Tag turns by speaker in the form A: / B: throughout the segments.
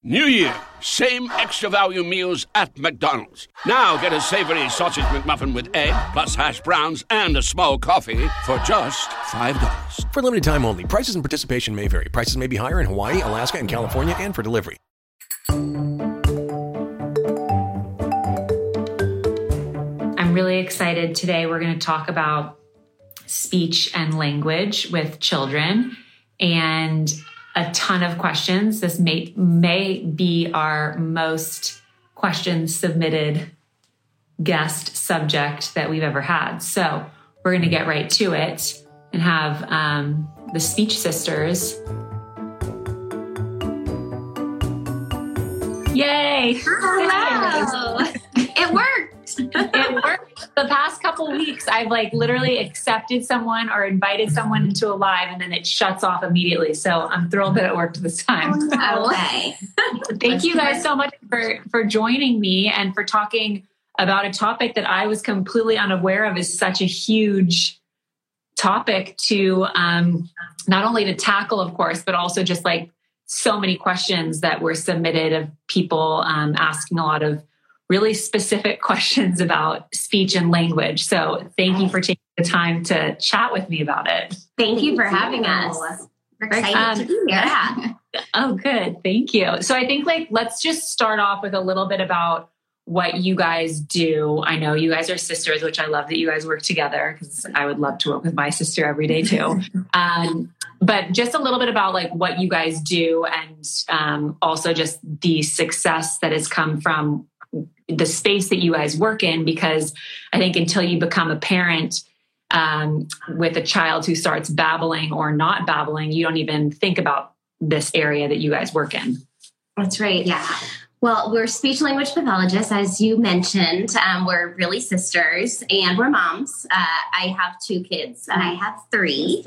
A: New Year, same extra value meals at McDonald's. Now get a savory sausage McMuffin with egg, plus hash browns and a small coffee for just $5.
B: For limited time only. Prices and participation may vary. Prices may be higher in Hawaii, Alaska, and California, and for delivery.
C: I'm really excited today. We're going to talk about speech and language with children and a ton of questions. This may be our most questions submitted guest subject that we've ever had. So we're going to get right to it and have the Speech Sisters. Yay!
D: Hello! It worked.
C: It worked. The past couple weeks, I've literally accepted someone or invited someone into a live, and then it shuts off immediately. So I'm thrilled that it worked this time.
D: Oh, okay.
C: Thank you guys so much for joining me and for talking about a topic that I was completely unaware of is such a huge topic to not only to tackle, of course, but also just so many questions that were submitted of people asking a lot of really specific questions about speech and language. So thank you for taking the time to chat with me about it.
D: Thank you for having us. We're excited to be here. Yeah.
C: Oh, good. Thank you. So I think let's just start off with a little bit about what you guys do. I know you guys are sisters, which I love that you guys work together because I would love to work with my sister every day too. But just a little bit about what you guys do and also just the success that has come from the space that you guys work in, because I think until you become a parent with a child who starts babbling or not babbling, you don't even think about this area that you guys work in.
D: That's right. Yeah. Well, we're speech language pathologists, as you mentioned. We're really sisters and we're moms. I have 2 kids and I have three.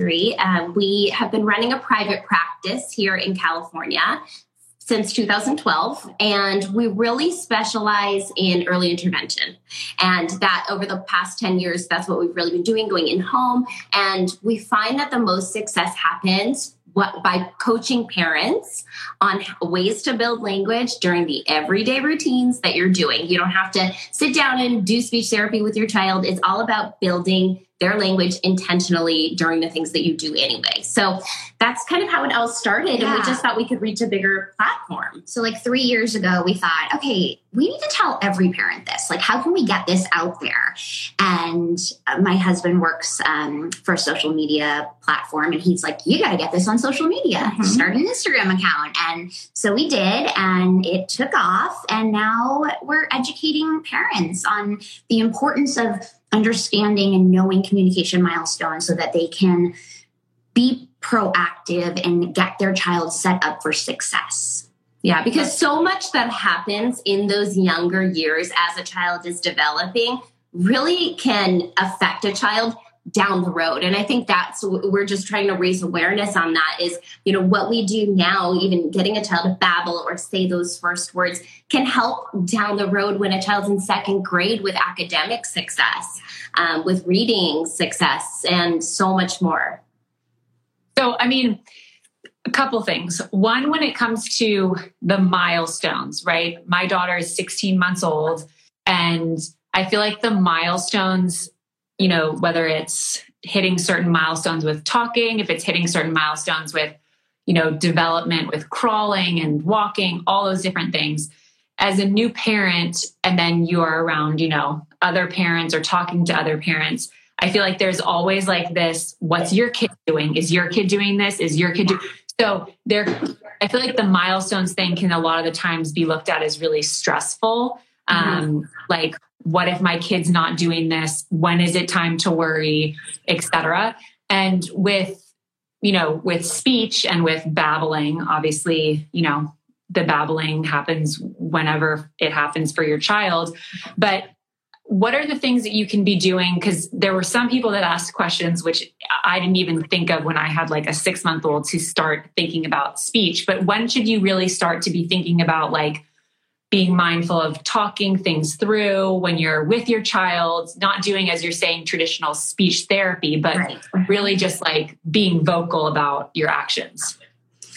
D: We have been running a private practice here in California since 2012, and we really specialize in early intervention. And that over the past 10 years, that's what we've really been doing, going in home. And we find that the most success happens by coaching parents on ways to build language during the everyday routines that you're doing. You don't have to sit down and do speech therapy with your child. It's all about building their language intentionally during the things that you do anyway. So that's kind of how it all started. Yeah. And we just thought we could reach a bigger platform.
E: So 3 years ago, we thought, okay, we need to tell every parent this. How can we get this out there? And my husband works for a social media platform. And he's like, you got to get this on social media. Mm-hmm. Start an Instagram account. And so we did, and it took off. And now we're educating parents on the importance of understanding and knowing communication milestones so that they can be proactive and get their child set up for success.
D: Yeah, because so much that happens in those younger years as a child is developing really can affect a child down the road. And I think we're just trying to raise awareness on that is, what we do now, even getting a child to babble or say those first words can help down the road when a child's in 2nd grade with academic success, with reading success, and so much more.
C: So, a couple things. One, when it comes to the milestones, right? My daughter is 16 months old, and I feel like the milestones, whether it's hitting certain milestones with talking, if it's hitting certain milestones with, development with crawling and walking, all those different things. As a new parent, and then you are around, other parents or talking to other parents, I feel like there's always this, what's your kid doing? Is your kid doing this? Is your kid doing? So I feel like the milestones thing can a lot of the times be looked at as really stressful. What if my kid's not doing this? When is it time to worry, etc. And with speech and with babbling, obviously, the babbling happens whenever it happens for your child. But what are the things that you can be doing? Because there were some people that asked questions, which I didn't even think of when I had a 6-month-old to start thinking about speech. But when should you really start to be thinking about being mindful of talking things through when you're with your child, not doing, as you're saying, traditional speech therapy, but really just being vocal about your actions?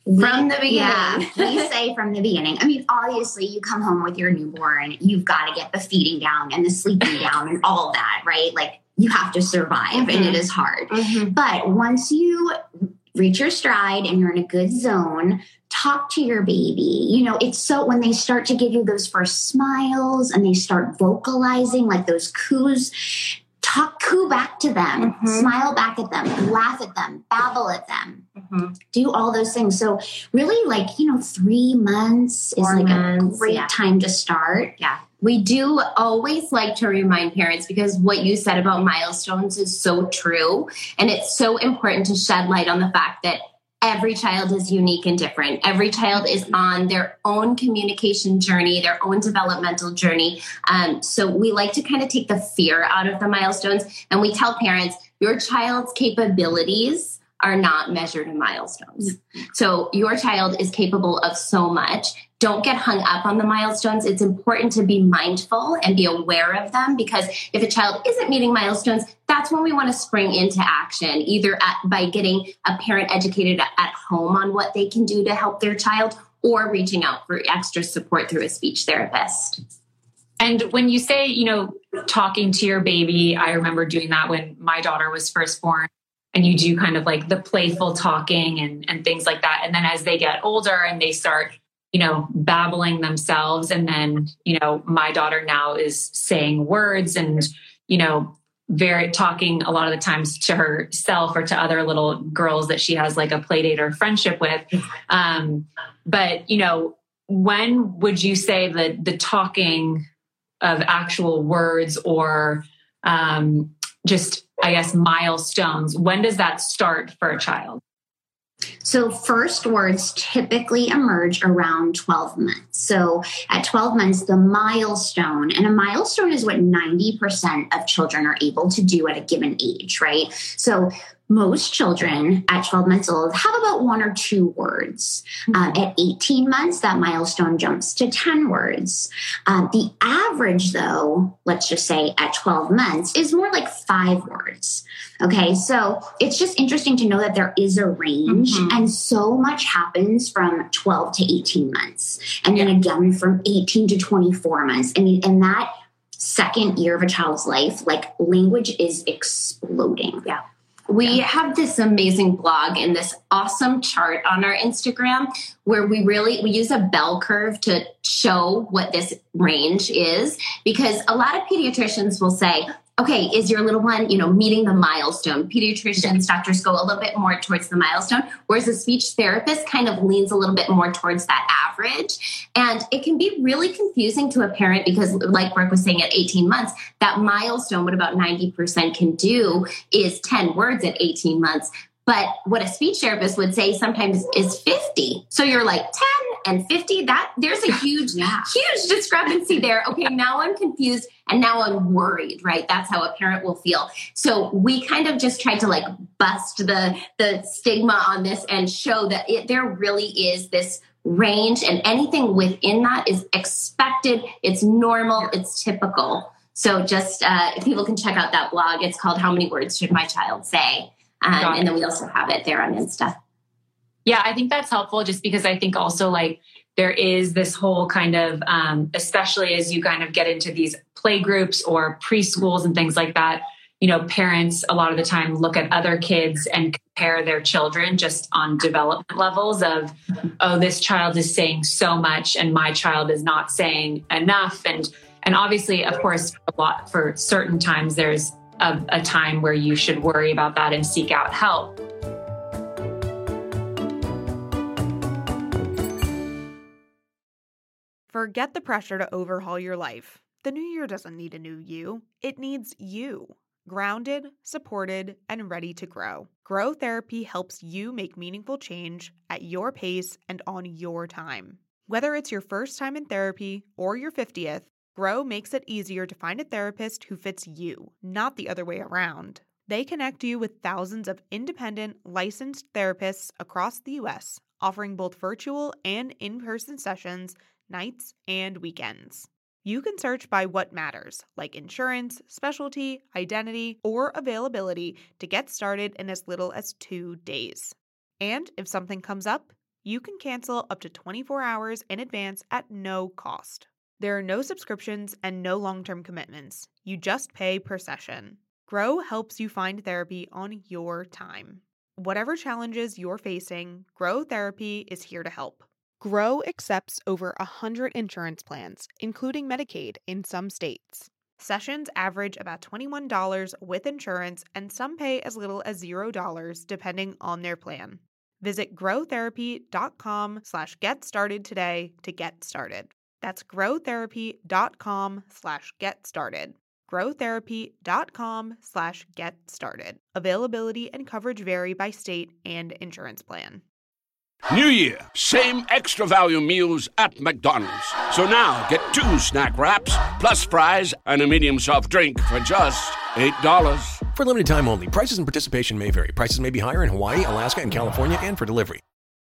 D: From the beginning.
E: Yeah, we say from the beginning. I mean, obviously, you come home with your newborn, you've got to get the feeding down and the sleeping down and all that, right? Like, you have to survive, and it is hard. But once you reach your stride and you're in a good zone, talk to your baby. You know, it's so when they start to give you those first smiles and they start vocalizing like those coos, coo back to them, smile back at them, laugh at them, babble at them, do all those things. So really, like, 3 months is a great time to start.
D: Yeah. We do always like to remind parents, because what you said about milestones is so true. And it's so important to shed light on the fact that every child is unique and different. Every child is on their own communication journey, their own developmental journey. So we like to kind of take the fear out of the milestones. And we tell parents, your child's capabilities are not measured in milestones. So your child is capable of so much. Don't get hung up on the milestones. It's important to be mindful and be aware of them, because if a child isn't meeting milestones, that's when we want to spring into action, either by getting a parent educated at home on what they can do to help their child, or reaching out for extra support through a speech therapist.
C: And when you say, talking to your baby, I remember doing that when my daughter was first born. And you do kind of like the playful talking and things like that. And then as they get older and they start, babbling themselves. And then, my daughter now is saying words and, very talking a lot of the times to herself or to other little girls that she has like a play date or friendship with. But, when would you say that the talking of actual words or just, I guess, milestones, when does that start for a child?
E: So first words typically emerge around 12 months. So at 12 months, the milestone, and a milestone is what 90% of children are able to do at a given age, right? So most children at 12 months old have about 1 or 2 words. At 18 months, that milestone jumps to 10 words. The average, though, let's just say at 12 months, is more like 5 words. Okay, so it's just interesting to know that there is a range, and so much happens from 12 to 18 months. And then again, from 18 to 24 months. I mean, in that second year of a child's life, like, language is exploding.
D: Yeah. We have this amazing blog and this awesome chart on our Instagram where we use a bell curve to show what this range is, because a lot of pediatricians will say, okay, is your little one, meeting the milestone? Pediatricians, doctors go a little bit more towards the milestone, whereas a speech therapist kind of leans a little bit more towards that average. And it can be really confusing to a parent because, like Brooke was saying, at 18 months, that milestone, what about 90% can do is 10 words at 18 months. But what a speech therapist would say sometimes is 50. So you're like 10 and 50, there's a huge discrepancy there. Okay, now I'm confused and now I'm worried, right? That's how a parent will feel. So we kind of just tried to bust the stigma on this and show that there really is this range, and anything within that is expected. It's normal. It's typical. So just if people can check out that blog, it's called How Many Words Should My Child Say? And then we also have it there on Insta.
C: Yeah, I think that's helpful just because I think also there is this whole kind of, especially as you kind of get into these play groups or preschools and things like that, parents a lot of the time look at other kids and compare their children just on development levels of, oh, this child is saying so much and my child is not saying enough. And obviously, of course, a lot for certain times, there's a time where you should worry about that and seek out help.
F: Forget the pressure to overhaul your life. The new year doesn't need a new you. It needs you. Grounded, supported, and ready to grow. Grow Therapy helps you make meaningful change at your pace and on your time. Whether it's your first time in therapy or your 50th, Grow makes it easier to find a therapist who fits you, not the other way around. They connect you with thousands of independent, licensed therapists across the U.S., offering both virtual and in-person sessions, nights and weekends. You can search by what matters, like insurance, specialty, identity, or availability to get started in as little as 2 days. And if something comes up, You can cancel up to 24 hours in advance at no cost. There are no subscriptions and no long-term commitments. You just pay per session. Grow helps you find therapy on your time. Whatever challenges you're facing, Grow Therapy is here to help. Grow accepts over 100 insurance plans, including Medicaid in some states. Sessions average about $21 with insurance, and some pay as little as $0 depending on their plan. Visit growtherapy.com/get started today to get started. That's growtherapy.com/get started. growtherapy.com/get started. Availability and coverage vary by state and insurance plan.
A: New Year, same extra value meals at McDonald's. So now get 2 snack wraps, plus fries, and a medium soft drink for just $8.
B: For limited time only, prices and participation may vary. Prices may be higher in Hawaii, Alaska, and California, and for delivery.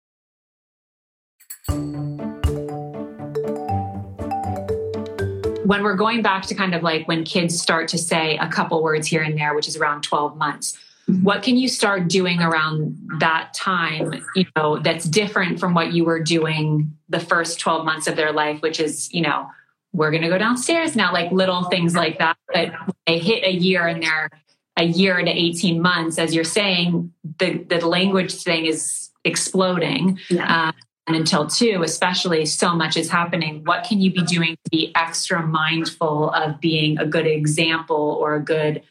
C: When we're going back to kind of like when kids start to say a couple words here and there, which is around 12 months, what can you start doing around that time, that's different from what you were doing the first 12 months of their life, which is, we're going to go downstairs now, like little things like that. But when they hit a year and they're a year to 18 months, as you're saying, the language thing is exploding. Yeah. And until 2, especially, so much is happening. What can you be doing to be extra mindful of being a good example or a good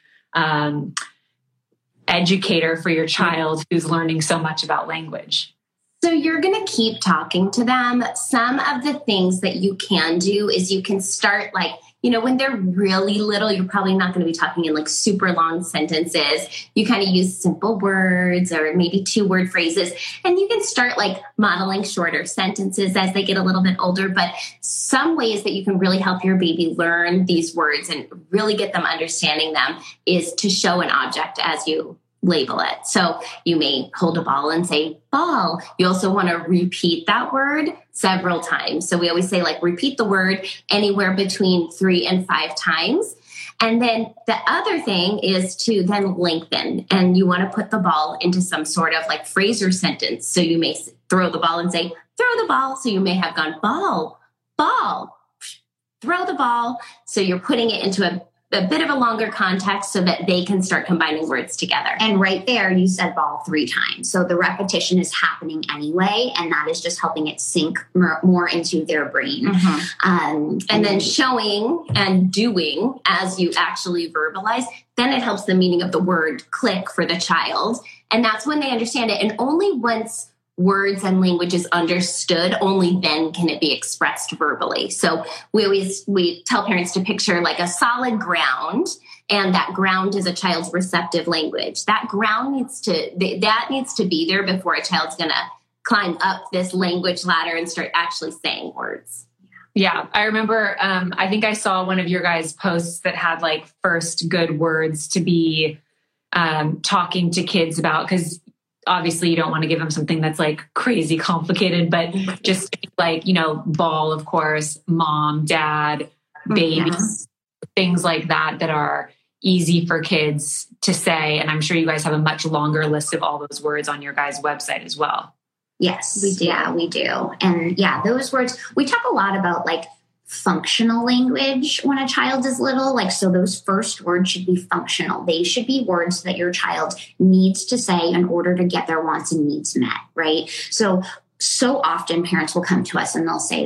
C: educator for your child who's learning so much about language?
D: So you're going to keep talking to them. Some of the things that you can do is you can start when they're really little, you're probably not going to be talking in super long sentences. You kind of use simple words or maybe 2-word phrases, and you can start modeling shorter sentences as they get a little bit older. But some ways that you can really help your baby learn these words and really get them understanding them is to show an object as you label it. So you may hold a ball and say ball. You also want to repeat that word several times. So we always say repeat the word anywhere between 3 and 5 times. And then the other thing is to then lengthen, and you want to put the ball into some sort of phrase or sentence. So you may throw the ball and say throw the ball. So you may have gone ball, ball, throw the ball. So you're putting it into a bit of a longer context so that they can start combining words together.
E: And right there, you said ball 3 times. So the repetition is happening anyway, and that is just helping it sink more into their brain.
D: Mm-hmm. And then showing and doing as you actually verbalize, then it helps the meaning of the word click for the child. And that's when they understand it. And only once words and language is understood, only then can it be expressed verbally. So we tell parents to picture a solid ground, and that ground is a child's receptive language. That ground needs to be there before a child's going to climb up this language ladder and start actually saying words.
C: Yeah, I remember, I think I saw one of your guys' posts that had first good words to be talking to kids about, because obviously you don't want to give them something that's crazy complicated, but just ball, of course, mom, dad, baby, things like that are easy for kids to say. And I'm sure you guys have a much longer list of all those words on your guys' website as well.
E: Yes, we do. Yeah, we do. And those words, we talk a lot about functional language when a child is little. So those first words should be functional. They should be words that your child needs to say in order to get their wants and needs met, right? So often parents will come to us and they'll say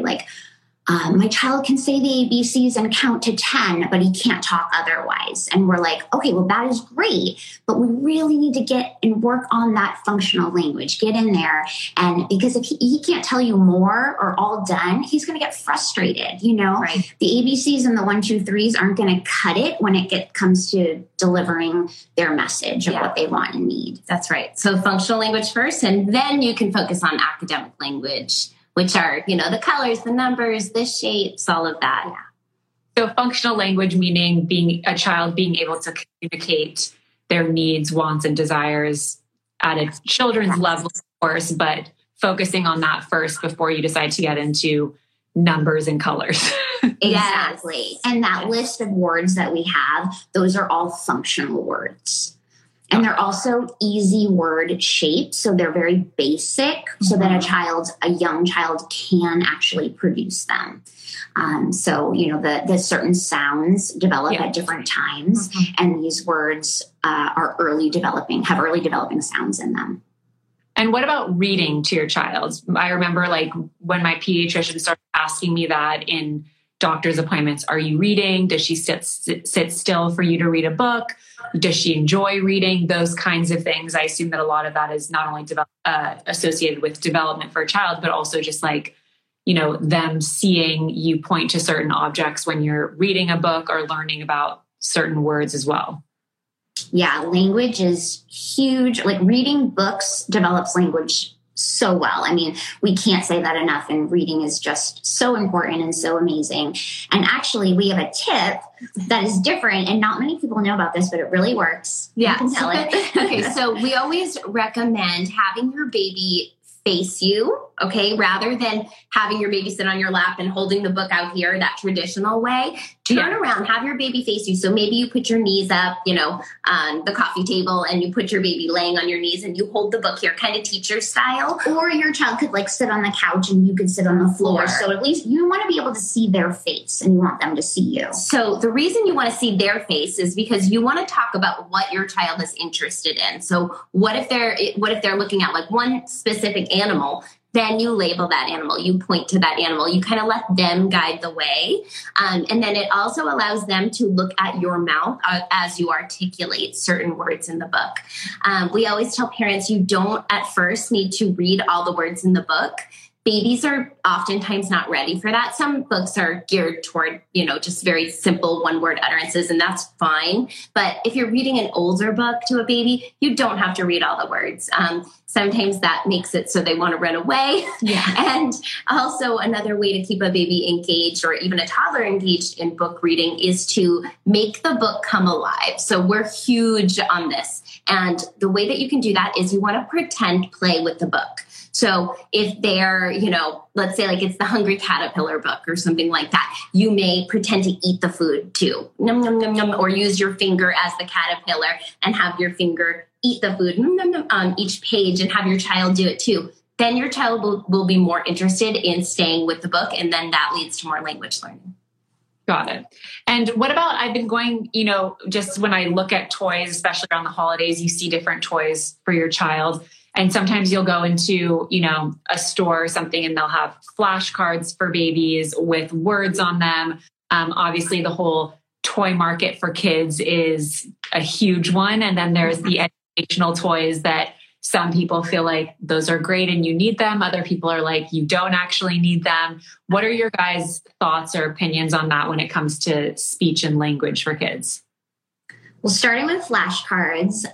E: my child can say the ABCs and count to 10, but he can't talk otherwise. And we're okay, well, that is great, but we really need to get and work on that functional language, get in there. And because if he can't tell you more or all done, he's going to get frustrated, Right. The ABCs and the 1, 2, 3s aren't going to cut it when it comes to delivering their message of what they want and need.
D: That's right. So functional language first, and then you can focus on academic language, which are, the colors, the numbers, the shapes, all of that.
C: So functional language, meaning a child being able to communicate their needs, wants, and desires at a children's level, of course, but focusing on that first before you decide to get into numbers and colors.
E: Exactly. And that list of words that we have, those are all functional words. And they're also easy word shapes. So they're very basic so that a young child can actually produce them. So, the certain sounds develop at different times, and these words have early developing sounds in them.
C: And what about reading to your child? I remember when my pediatrician started asking me that in doctor's appointments, are you reading? Does she sit still for you to read a book? Does she enjoy reading? Those kinds of things. I assume that a lot of that is not only associated with development for a child, but also just them seeing you point to certain objects when you're reading a book or learning about certain words as well.
E: Yeah, language is huge. Reading books develops language so well. I mean, we can't say that enough. And reading is just so important and so amazing. And actually, we have a tip that is different. And not many people know about this, but it really works.
D: Yeah.
E: You can tell it.
D: Okay. So we always recommend having your baby face you, okay, rather than having your baby sit on your lap and holding the book out here that traditional way. Turn around, have your baby face you. So maybe you put your knees up, on the coffee table, and you put your baby laying on your knees and you hold the book here, kind of teacher style.
E: Or your child could sit on the couch and you could sit on the floor. So at least you want to be able to see their face and you want them to see you.
D: So the reason you want to see their face is because you want to talk about what your child is interested in. So what if they're looking at one specific animal? Then you label that animal, you point to that animal, you kind of let them guide the way. And then it also allows them to look at your mouth as you articulate certain words in the book. We always tell parents you don't at first need to read all the words in the book. Babies are oftentimes not ready for that. Some books are geared toward, just very simple one-word utterances, and that's fine. But if you're reading an older book to a baby, you don't have to read all the words. Sometimes that makes it so they want to run away. Yeah. And also another way to keep a baby engaged or even a toddler engaged in book reading is to make the book come alive. So we're huge on this. And the way that you can do that is you want to pretend play with the book. So if they're, let's say it's the Hungry Caterpillar book or something like that, you may pretend to eat the food too, num, num, num, num, or use your finger as the caterpillar and have your finger eat the food num, num, num, on each page and have your child do it too. Then your child will be more interested in staying with the book, and then that leads to more language learning.
C: Got it. And what about, I've been going, just when I look at toys, especially around the holidays, you see different toys for your child. And sometimes you'll go into, a store or something and they'll have flashcards for babies with words on them. Obviously, the whole toy market for kids is a huge one. And then there's the educational toys that some people feel like those are great and you need them. Other people are like, you don't actually need them. What are your guys' thoughts or opinions on that when it comes to speech and language for kids?
E: Well, starting with flashcards,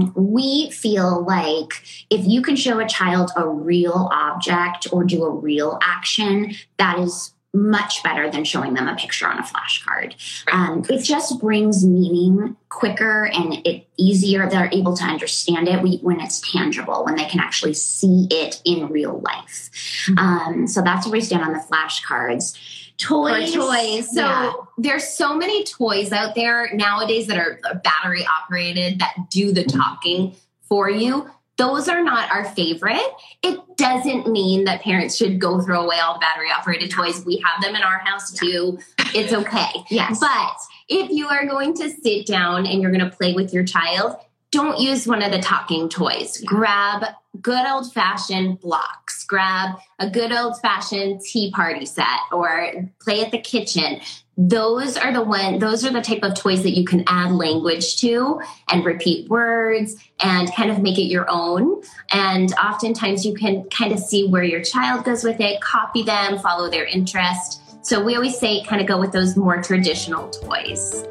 E: we feel like if you can show a child a real object or do a real action, that is much better than showing them a picture on a flashcard. It just brings meaning quicker and it easier. They're able to understand it when it's tangible, when they can actually see it in real life. So that's where we stand on the flashcards. Toys.
D: So there's so many toys out there nowadays that are battery operated that do the talking for you. Those are not our favorite. It doesn't mean that parents should go throw away all the battery operated toys. We have them in our house too. It's okay.
E: Yes.
D: But if you are going to sit down and you're going to play with your child, don't use one of the talking toys. Grab good old-fashioned blocks. Grab a good old-fashioned tea party set or play at the kitchen. Those are the type of toys that you can add language to and repeat words and kind of make it your own. And oftentimes you can kind of see where your child goes with it, copy them, follow their interest. So we always say kind of go with those more traditional toys.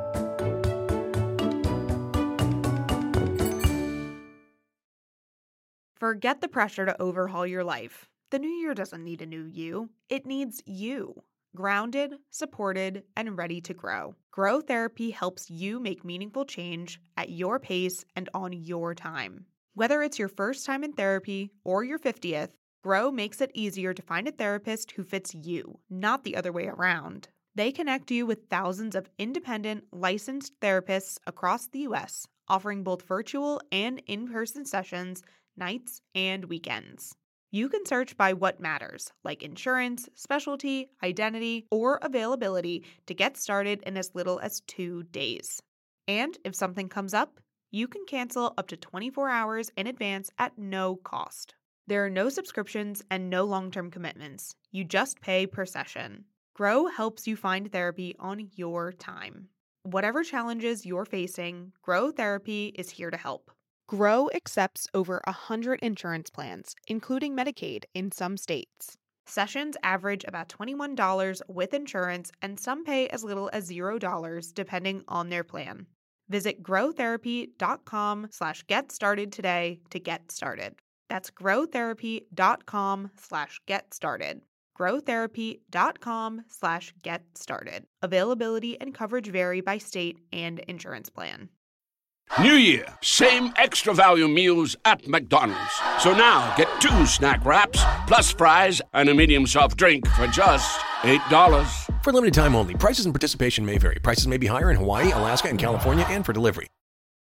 F: Forget the pressure to overhaul your life. The new year doesn't need a new you. It needs you. Grounded, supported, and ready to grow. Grow Therapy helps you make meaningful change at your pace and on your time. Whether it's your first time in therapy or your 50th, Grow makes it easier to find a therapist who fits you, not the other way around. They connect you with thousands of independent, licensed therapists across the U.S., offering both virtual and in-person sessions, nights and weekends. You can search by what matters, like insurance, specialty, identity, or availability, to get started in as little as 2 days. And if something comes up, you can cancel up to 24 hours in advance at no cost. There are no subscriptions and no long-term commitments. You just pay per session. Grow helps you find therapy on your time. Whatever challenges you're facing, Grow Therapy is here to help. Grow accepts over 100 insurance plans, including Medicaid in some states. Sessions average about $21 with insurance, and some pay as little as $0 depending on their plan. Visit growtherapy.com/get started today to get started. That's growtherapy.com/get started. growtherapy.com/get started. Availability and coverage vary by state and insurance plan.
A: New Year, same extra value meals at McDonald's. So now get 2 snack wraps, plus fries, and a medium soft drink for just $8.
B: For limited time only. Prices and participation may vary. Prices may be higher in Hawaii, Alaska, and California, and for delivery.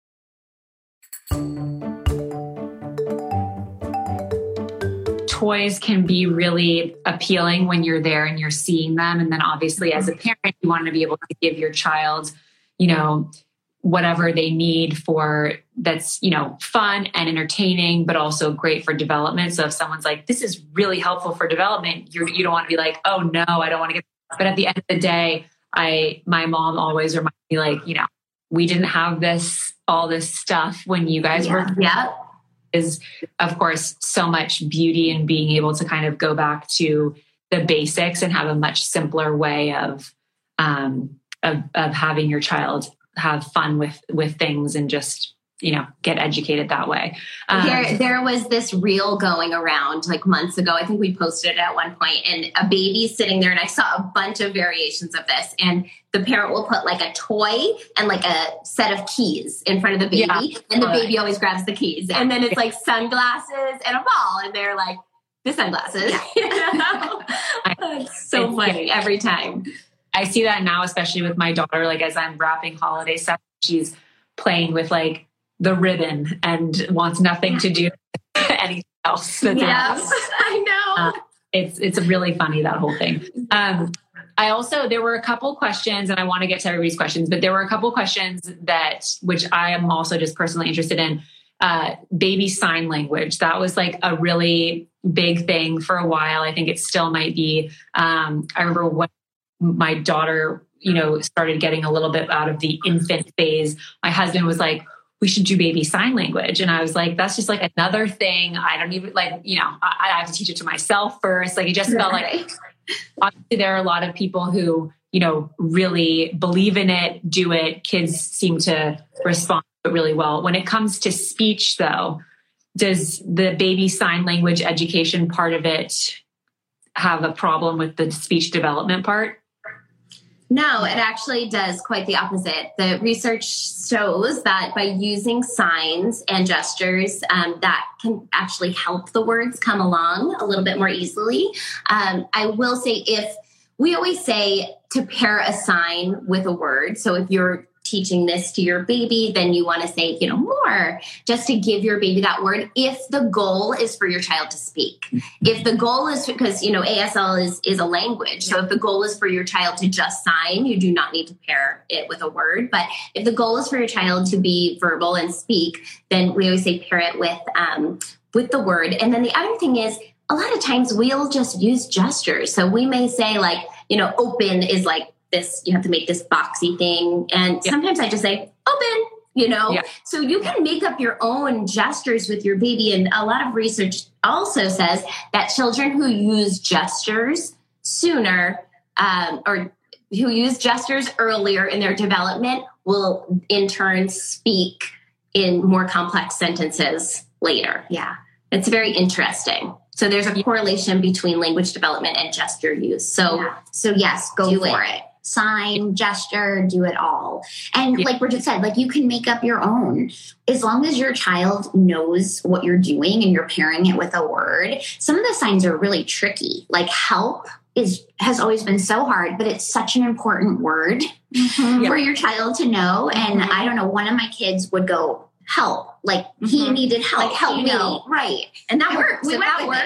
C: Toys can be really appealing when you're there and you're seeing them. And then obviously as a parent, you want to be able to give your child, whatever they need for that's, fun and entertaining, but also great for development. So if someone's like, this is really helpful for development, you don't want to be like, oh no, I don't want to get, but at the end of the day, my mom always reminds me like, we didn't have all this stuff when you guys were.
D: Yeah.
C: Is of course so much beauty in being able to kind of go back to the basics and have a much simpler way of having your child have fun with things and just, get educated that way.
D: There was this reel going around like months ago. I think we posted it at one point, and a baby sitting there, and I saw a bunch of variations of this, and the parent will put like a toy and like a set of keys in front of the baby, and the baby always grabs the keys, and then it's like sunglasses and a ball, and they're like, the sunglasses. It's so funny every time.
C: I see that now, especially with my daughter, like as I'm wrapping holiday stuff, she's playing with like the ribbon and wants nothing to do with anything else.
D: Yes, I know.
C: It's really funny, that whole thing. There were a couple questions, and I want to get to everybody's questions, but there were a couple questions which I am also just personally interested in. Baby sign language. That was like a really big thing for a while. I think it still might be. I remember when my daughter, started getting a little bit out of the infant phase, my husband was like, we should do baby sign language. And I was like, that's just like another thing. I don't even I have to teach it to myself first. Like it just felt like, obviously there are a lot of people who, really believe in it, do it. Kids seem to respond really well. When it comes to speech though, does the baby sign language education part of it have a problem with the speech development part?
D: No, it actually does quite the opposite. The research shows that by using signs and gestures, that can actually help the words come along a little bit more easily. I will say, we always say to pair a sign with a word. So if you're teaching this to your baby, then you want to say, more, just to give your baby that word if the goal is for your child to speak. If the goal is, because, ASL is a language. So if the goal is for your child to just sign, you do not need to pair it with a word. But if the goal is for your child to be verbal and speak, then we always say pair it with the word. And then the other thing is, a lot of times we'll just use gestures. So we may say like, open is like this, you have to make this boxy thing. And sometimes I just say, open, So you can make up your own gestures with your baby. And a lot of research also says that children who use gestures sooner, or who use gestures earlier in their development will in turn speak in more complex sentences later. Yeah. It's very interesting. So there's a correlation between language development and gesture use. So yes, go for it.
E: Sign, gesture, do it all. And like Bridget said, like you can make up your own. As long as your child knows what you're doing and you're pairing it with a word. Some of the signs are really tricky. Like help has always been so hard, but it's such an important word for your child to know. And I don't know, one of my kids would go, help. Like he needed help.
D: Like, help me.
E: Right.
D: And that works.
E: That works.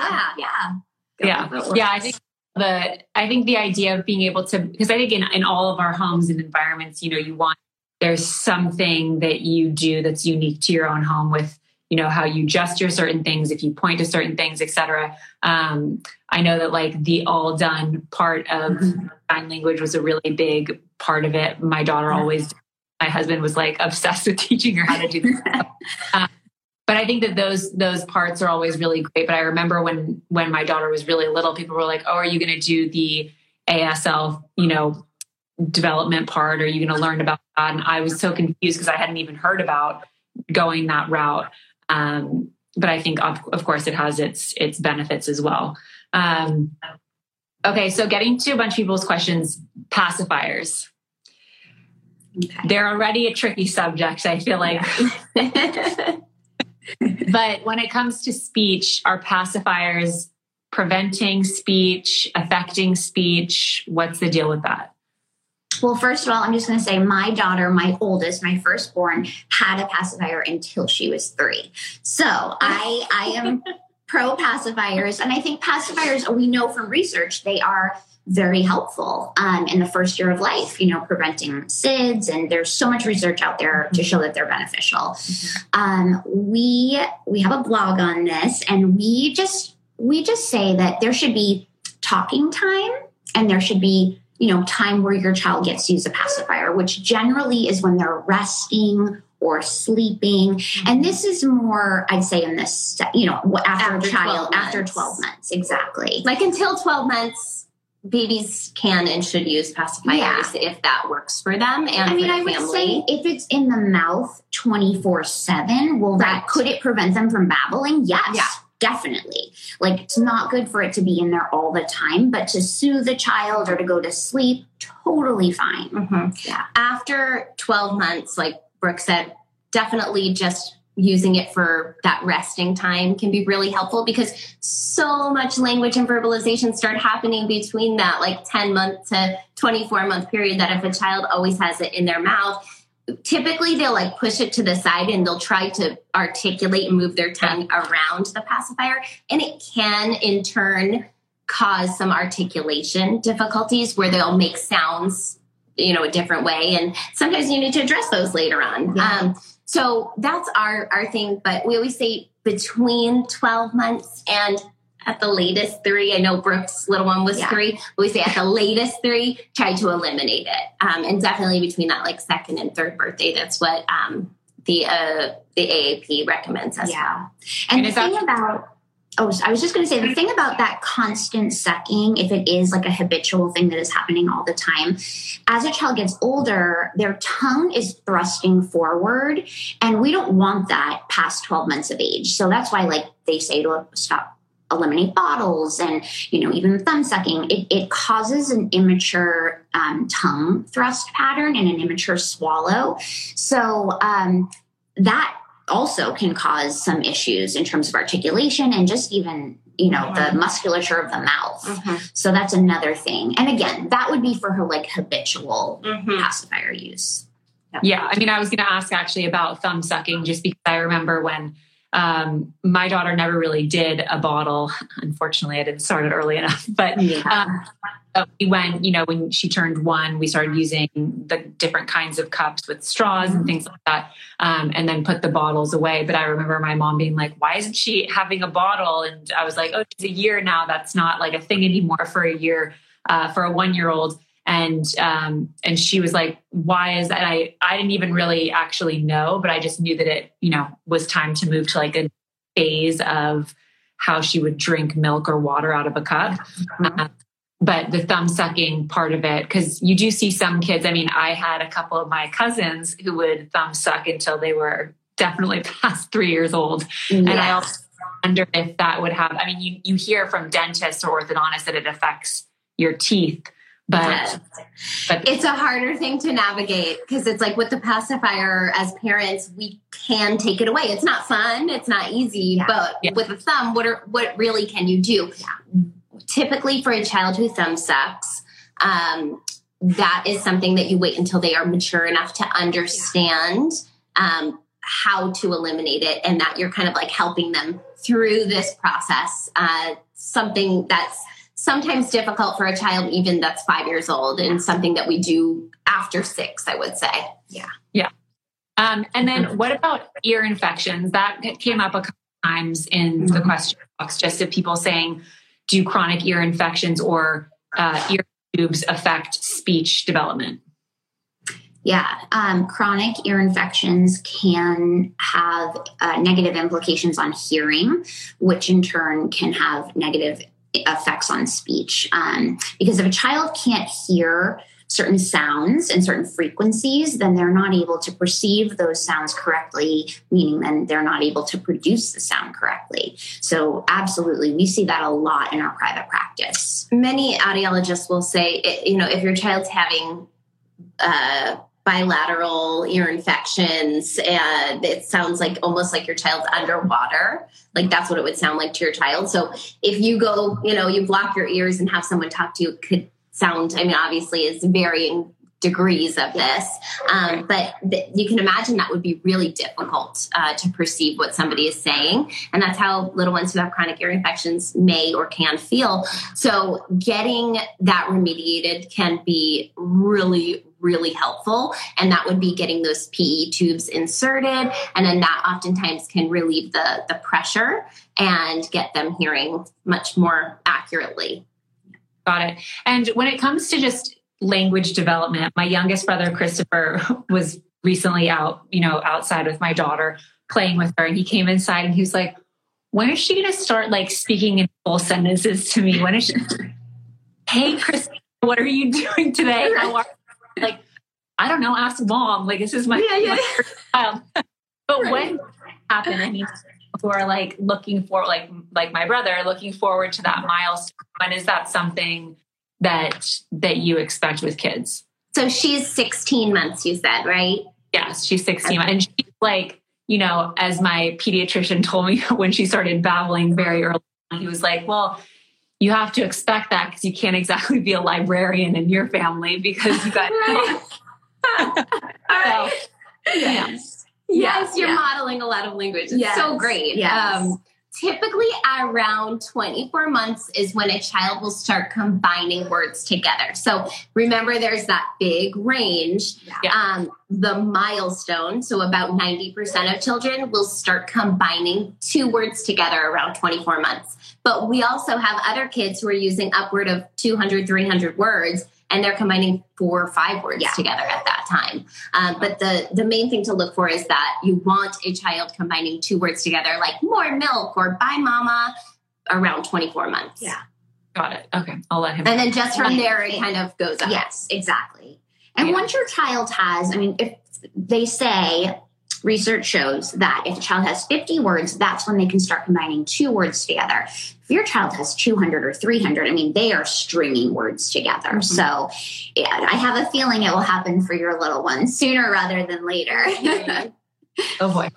C: Yeah. I think the idea of being able to, because I think in all of our homes and environments, there's something that you do that's unique to your own home with, how you gesture certain things, if you point to certain things, et cetera. I know that like the all done part of sign language was a really big part of it. My daughter my husband was like obsessed with teaching her how to do this. But I think that those parts are always really great. But I remember when my daughter was really little, people were like, oh, are you going to do the ASL, development part? Are you going to learn about that? And I was so confused because I hadn't even heard about going that route. But I think, of course, it has its benefits as well. Okay, so getting to a bunch of people's questions, pacifiers. Okay. They're already a tricky subject, I feel like. But when it comes to speech, are pacifiers preventing speech, affecting speech? What's the deal with that?
E: Well, first of all, I'm just going to say my daughter, my oldest, my firstborn, had a pacifier until she was 3. So I am pro pacifiers. And I think pacifiers, we know from research, they are very helpful in the first year of life, preventing SIDS. And there's so much research out there to show that they're beneficial. We have a blog on this, and we just say that there should be talking time and there should be time where your child gets to use a pacifier, which generally is when they're resting or sleeping. And this is more, I'd say, in this, after 12 months. Exactly.
D: Like until 12 months, babies can and should use pacifiers if that works for them. And I would say
E: if it's in the mouth 24/7, could it prevent them from babbling? Yes. Yeah. Definitely. Like, it's not good for it to be in there all the time, but to soothe a child or to go to sleep, totally fine.
D: Yeah. After 12 months, like Brooke said, definitely just using it for that resting time can be really helpful, because so much language and verbalization start happening between that like 10-month to 24-month period, that if a child always has it in their mouth, typically they'll like push it to the side and they'll try to articulate and move their tongue around the pacifier. And it can in turn cause some articulation difficulties where they'll make sounds, a different way. And sometimes you need to address those later on. Yeah. So that's our thing. But we always say between 12 months and at the latest 3. I know Brooke's little one was 3. But we say at the latest 3, try to eliminate it. And definitely between that like 2nd and 3rd birthday, that's what the AAP recommends as well.
E: And the thing about, I was just going to say, the thing about that constant sucking, if it is like a habitual thing that is happening all the time, as a child gets older, their tongue is thrusting forward, and we don't want that past 12 months of age. So that's why like they say to eliminate bottles and, even thumb sucking. It causes an immature tongue thrust pattern and an immature swallow. So that also can cause some issues in terms of articulation and just even, the musculature of the mouth. So that's another thing. And again, that would be for her like habitual pacifier use.
C: Yeah. I was going to ask actually about thumb sucking, just because I remember when my daughter never really did a bottle. Unfortunately, I didn't start it early enough, but we went, when she turned 1, we started using the different kinds of cups with straws and things like that. And then put the bottles away. But I remember my mom being like, why isn't she having a bottle? And I was like, oh, she's a year now. That's not like a thing anymore for a year, for a 1-year-old. And she was like, why is that? And I didn't even really actually know, but I just knew that it, was time to move to like a phase of how she would drink milk or water out of a cup. But the thumb sucking part of it, because you do see some kids. I had a couple of my cousins who would thumb suck until they were definitely past 3 years old. Yes. And I also wonder if that would have, you hear from dentists or orthodontists that it affects your teeth. But
D: it's a harder thing to navigate, because it's like with the pacifier, as parents, we can take it away. It's not fun. It's not easy. But with a thumb, what really can you do? typically for a child who thumb sucks, that is something that you wait until they are mature enough to understand how to eliminate it, and that you're kind of like helping them through this process. Something that's sometimes difficult for a child even that's 5 years old, and something that we do after 6, I would say.
C: Yeah. And then what about ear infections? That came up a couple times in the question box, just of people saying, do chronic ear infections or ear tubes affect speech development?
E: Yeah, chronic ear infections can have negative implications on hearing, which in turn can have negative effects on speech. Because if a child can't hear certain sounds and certain frequencies, then they're not able to perceive those sounds correctly, meaning then they're not able to produce the sound correctly. So absolutely, we see that a lot in our private practice.
D: Many audiologists will say, if your child's having bilateral ear infections and it sounds like almost like your child's underwater, like that's what it would sound like to your child. So if you go, you block your ears and have someone talk to you, it could sound, obviously it's varying degrees of this, but you can imagine that would be really difficult to perceive what somebody is saying. And that's how little ones who have chronic ear infections may or can feel. So getting that remediated can be really, really helpful. And that would be getting those PE tubes inserted. And then that oftentimes can relieve the pressure and get them hearing much more accurately.
C: Got it. And when it comes to just language development, my youngest brother, Christopher, was recently outside with my daughter, playing with her. And he came inside and he was like, when is she going to start speaking in full sentences to me? When is she? Hey, Chris, what are you doing today? How are you? I don't know, ask mom. This is my first child. But when it happened, and who are looking for, like my brother, looking forward to that milestone, when is that something that you expect with kids?
D: So she's 16 months, you said, right?
C: Yes, she's 16. Okay. And she's as my pediatrician told me when she started babbling very early on, he was like, well, you have to expect that because you can't exactly be a librarian in your family because you got...
D: All right.
C: Yes.
D: Yes, you're modeling a lot of language. It's so great.
E: Yes.
D: Typically around 24 months is when a child will start combining words together. So remember, there's that big range. Yeah. The milestone, so about 90% of children will start combining 2 words together around 24 months. But we also have other kids who are using upward of 200, 300 words, and they're combining 4 or 5 words together at that time. But the main thing to look for is that you want a child combining 2 words together, like more milk or bye mama, around 24 months.
C: Yeah. Got it. Okay. I'll let him.
D: And then just from there, it kind of goes up.
E: Yes, exactly. And once your child has, if they say, research shows that if a child has 50 words, that's when they can start combining 2 words together. If your child has 200 or 300, they are stringing words together. Mm-hmm. So I have a feeling it will happen for your little ones sooner rather than later.
C: Oh boy.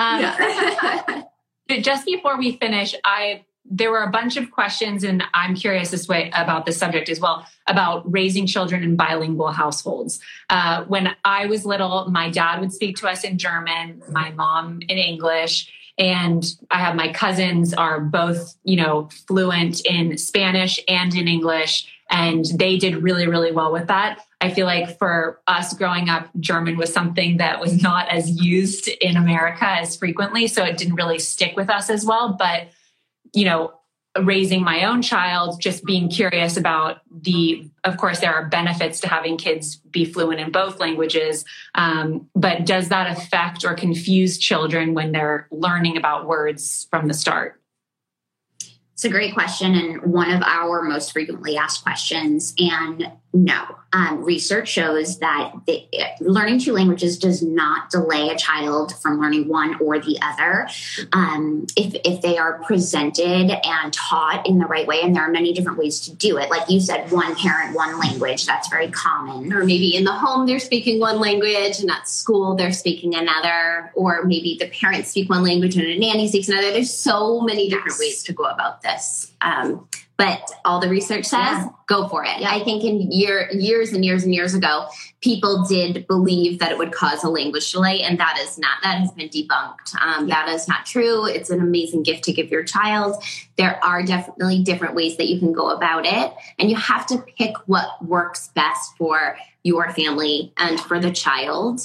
C: Just before we finish, there were a bunch of questions, and I'm curious this way about this subject as well, about raising children in bilingual households. When I was little, my dad would speak to us in German, my mom in English, and I have my cousins are both, fluent in Spanish and in English, and they did really, really well with that. I feel like for us growing up, German was something that was not as used in America as frequently, so it didn't really stick with us as well. But raising my own child, just being curious about of course, there are benefits to having kids be fluent in both languages. But does that affect or confuse children when they're learning about words from the start?
E: It's a great question, and one of our most frequently asked questions. And no, research shows that learning 2 languages does not delay a child from learning one or the other. If they are presented and taught in the right way, and there are many different ways to do it. Like you said, one parent, one language, that's very common.
D: Or maybe in the home, they're speaking one language, and at school, they're speaking another. Or maybe the parents speak one language and a nanny speaks another. There's so many different ways to go about this. But all the research says, go for it. Yeah. I think in years and years ago, people did believe that it would cause a language delay, and that has been debunked. That is not true. It's an amazing gift to give your child. There are definitely different ways that you can go about it, and you have to pick what works best for your family and for the child.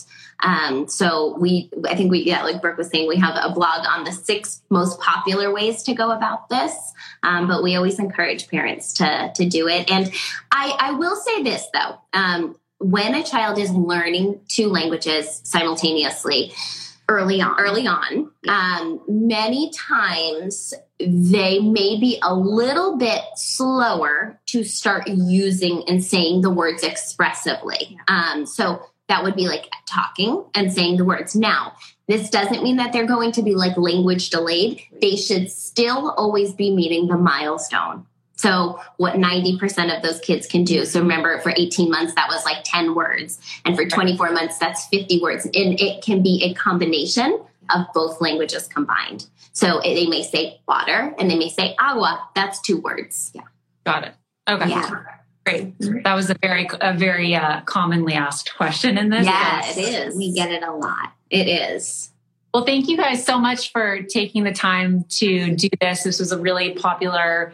D: So like Brooke was saying, we have a blog on the 6 most popular ways to go about this. But we always encourage parents to do it. And I will say this though, when a child is learning 2 languages simultaneously early on, many times they may be a little bit slower to start using and saying the words expressively. So that would be like talking and saying the words. Now, this doesn't mean that they're going to be like language delayed. They should still always be meeting the milestone. So what 90% of those kids can do. So remember, for 18 months, that was like 10 words. And for 24 months, that's 50 words. And it can be a combination of both languages combined. So they may say water and they may say agua. That's 2 words. Yeah.
C: Got it. Okay. Yeah. Great. That was a very commonly asked question in this.
D: Yeah, it is. We get it a lot. It is.
C: Well, thank you guys so much for taking the time to do this. This was a really popular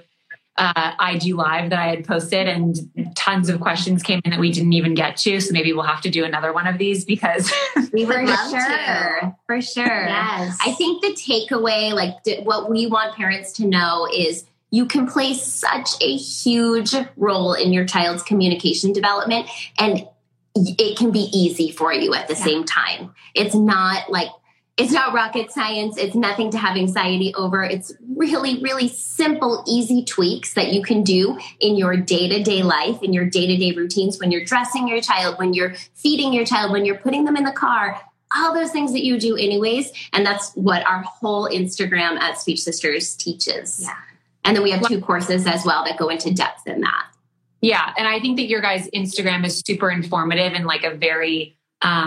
C: IG Live that I had posted, and tons of questions came in that we didn't even get to. So maybe we'll have to do another one of these because
D: we would love to. For sure. Yes. I think the takeaway, what we want parents to know is you can play such a huge role in your child's communication development, and it can be easy for you at the same time. It's not rocket science. It's nothing to have anxiety over. It's really, really simple, easy tweaks that you can do in your day-to-day life, in your day-to-day routines, when you're dressing your child, when you're feeding your child, when you're putting them in the car, all those things that you do anyways. And that's what our whole Instagram at Speech Sisters teaches. Yeah. And then we have 2 courses as well that go into depth in that.
C: Yeah. And I think that your guys' Instagram is super informative in like a very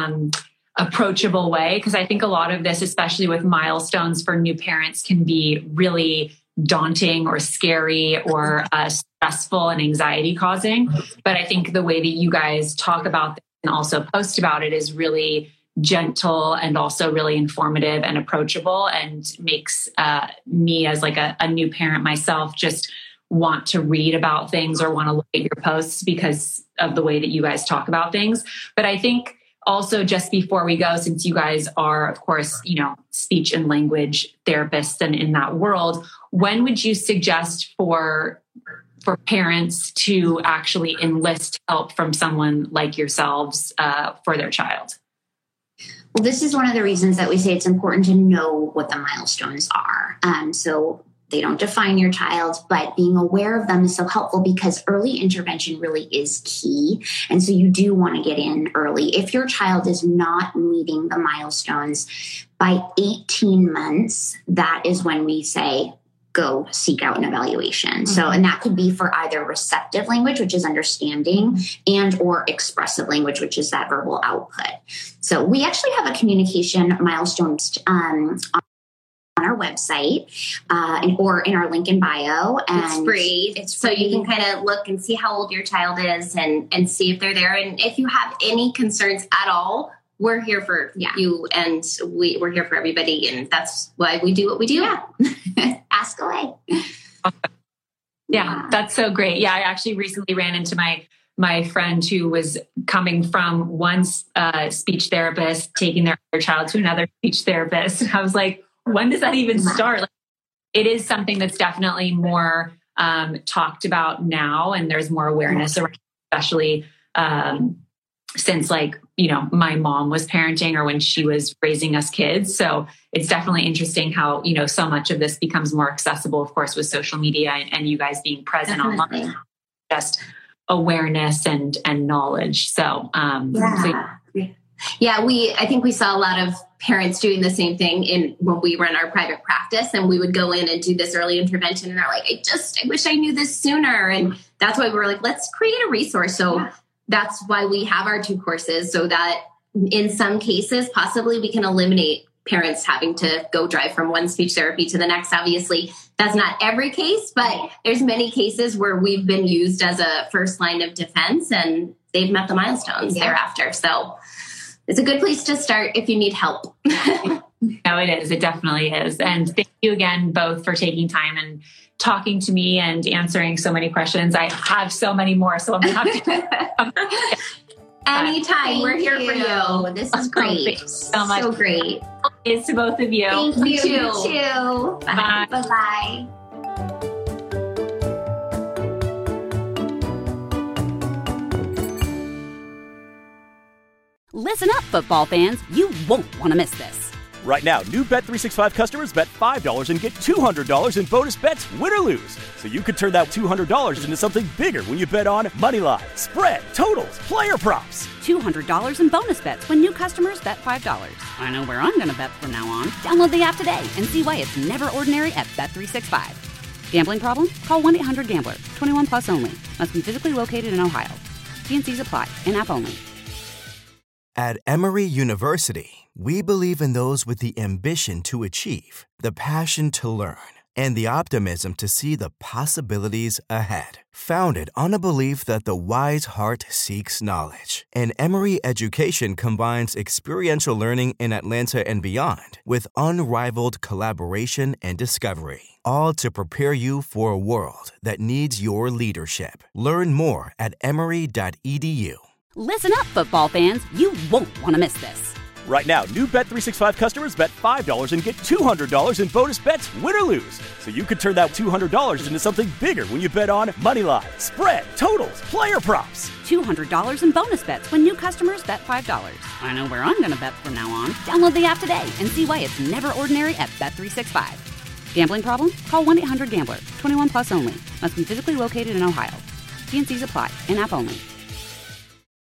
C: approachable way. Because I think a lot of this, especially with milestones for new parents, can be really daunting or scary or stressful and anxiety causing. But I think the way that you guys talk about this and also post about it is really gentle and also really informative and approachable, and makes me as like a new parent myself just want to read about things or want to look at your posts because of the way that you guys talk about things. But I think also, just before we go, since you guys are, of course, speech and language therapists and in that world, when would you suggest for parents to actually enlist help from someone like yourselves for their child?
E: Well, this is one of the reasons that we say it's important to know what the milestones are. So they don't define your child, but being aware of them is so helpful because early intervention really is key. And so you do want to get in early. If your child is not meeting the milestones by 18 months, that is when we say, go seek out an evaluation. Mm-hmm. So, and that could be for either receptive language, which is understanding, and or expressive language, which is that verbal output. So we actually have a communication milestones on our website or in our link in bio. And
D: it's free. So you can kind of look and see how old your child is and see if they're there. And if you have any concerns at all, we're here for you, and we're here for everybody. And that's why we do what we do.
E: Yeah. Ask away.
C: Yeah, that's so great. Yeah, I actually recently ran into my friend who was coming from one speech therapist, taking their other child to another speech therapist. And I was like, when does that even start? Like, it is something that's definitely more talked about now, and there's more awareness around, especially since my mom was parenting or when she was raising us kids. So it's definitely interesting how, so much of this becomes more accessible, of course, with social media and you guys being present online, just awareness and knowledge. So,
D: I think we saw a lot of parents doing the same thing when we run our private practice, and we would go in and do this early intervention, and they're like, I wish I knew this sooner. And that's why we were like, let's create a resource. So that's why we have our 2 courses, so that in some cases, possibly we can eliminate parents having to go drive from one speech therapy to the next. Obviously, that's not every case, but there's many cases where we've been used as a first line of defense and they've met the milestones thereafter. So it's a good place to start if you need help.
C: No, it is. It definitely is. And thank you again, both, for taking time and talking to me and answering so many questions. I have so many more, so I'm going to have to...
D: Anytime. We're here for you. This is great.
C: Thank you so much.
D: So great.
C: It's to both of you.
D: Thank you. You too.
C: Bye.
D: Bye-bye.
G: Listen up, football fans. You won't want to miss this.
H: Right now, new Bet365 customers bet $5 and get $200 in bonus bets, win or lose. So you could turn that $200 into something bigger when you bet on moneyline, spread, totals, player props.
G: $200 in bonus bets when new customers bet $5. I know where I'm going to bet from now on. Download the app today and see why it's never ordinary at Bet365. Gambling problem? Call 1-800-GAMBLER. 21 plus only. Must be physically located in Ohio. T&Cs apply. In-app only.
I: At Emory University, we believe in those with the ambition to achieve, the passion to learn, and the optimism to see the possibilities ahead. Founded on a belief that the wise heart seeks knowledge, and Emory education combines experiential learning in Atlanta and beyond with unrivaled collaboration and discovery, all to prepare you for a world that needs your leadership. Learn more at emory.edu.
G: Listen up, football fans. You won't want to miss this.
H: Right now, new Bet365 customers bet $5 and get $200 in bonus bets, win or lose. So you could turn that $200 into something bigger when you bet on moneyline, spread, totals, player props.
G: $200 in bonus bets when new customers bet $5. I know where I'm going to bet from now on. Download the app today and see why it's never ordinary at Bet365. Gambling problem? Call 1-800-GAMBLER. 21 plus only. Must be physically located in Ohio. T&Cs apply. In-app only.